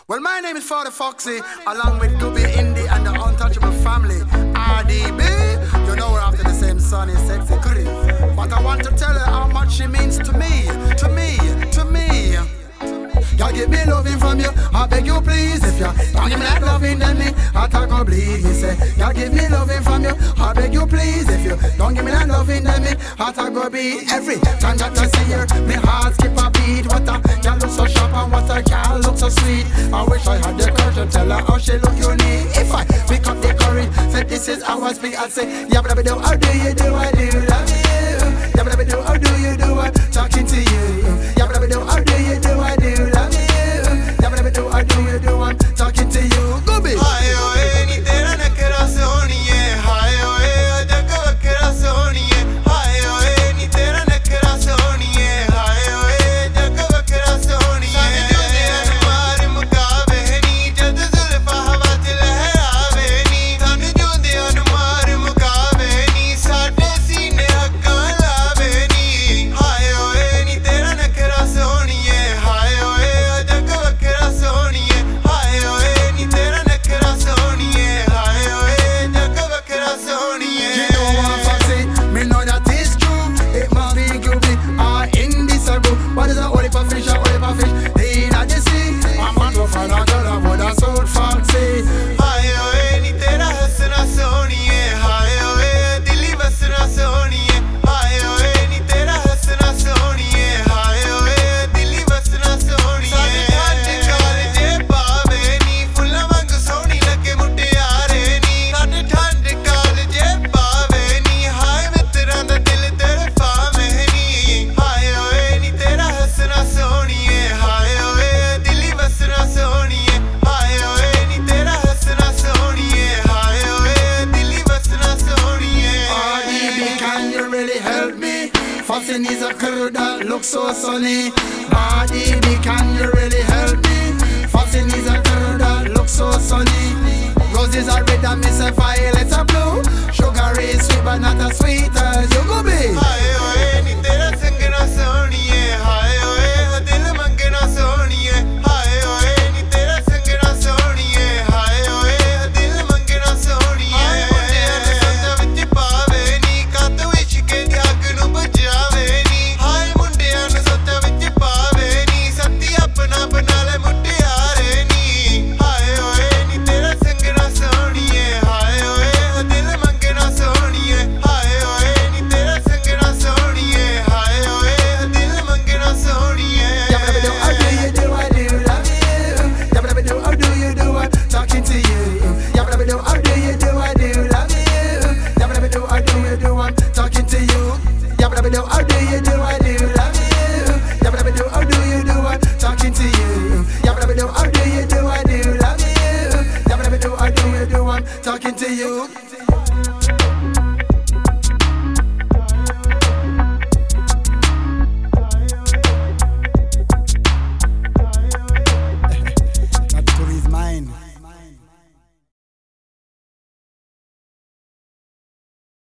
Well, my name is Father Foxy, along with Dubby Indie and the Untouchable Family, RDB. You know we're after the same sunny, sexy goodie. But I want to tell her how much she means to me, to me, to me. Y'all give me loving from you, I beg you please. If you don't give me that loving, then me heart I go bleed. Me say, y'all give me loving from you, I beg you please. If you don't give me that loving, then me heart I go beat. Every time that I see her, me heart skip a beat. What a girl look so sharp and what a girl look so sweet. I wish I had the courage to tell her how she look unique. If I pick up the courage, say this is how I speak, I'd say, yeah, but do, how do you do, I do love you. Yeah, but do, how do you do, I'm talking to you. Yeah, but do, how do you do, I do love you. Yeah, but do, how do you do, I'm talking to you. Go be. Foxy needs a girl that looks so sunny. RDB, can you really help me? Foxy needs a girl that looks so sunny. Roses are red and miss a violet are blue. Sugar is sweet but not as sweet as you go be. Talking to you.